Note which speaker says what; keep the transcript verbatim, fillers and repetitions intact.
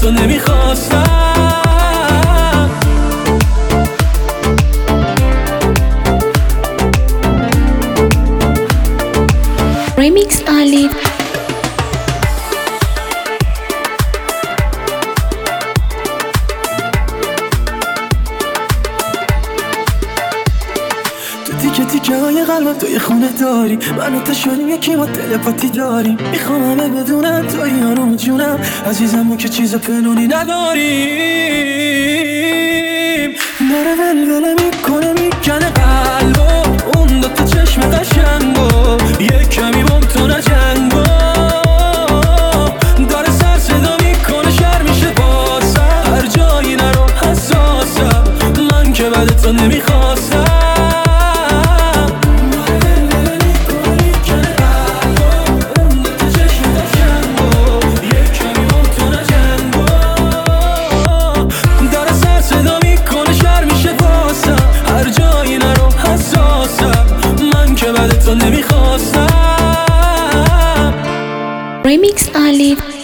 Speaker 1: تو نمیخواستم.
Speaker 2: Remix Ali.
Speaker 1: تیکه تیکه های قلبم توی خونه داری، من و تو شدیم یکی، ما تلپاتی داریم. میخوام همه بدونم توی یارم جونم، عزیزم ما که چیز پنونی نداریم. داره ولوله میکنه میکنه قلبو، اون دوتا چشم قشنگو، یه کمی بام تو نجنگو. داره سر صدا میکنه شر میشه باسم، هر جایی نرو حساسم، من که بعد تو نمیخواستم.
Speaker 2: Remix Ali.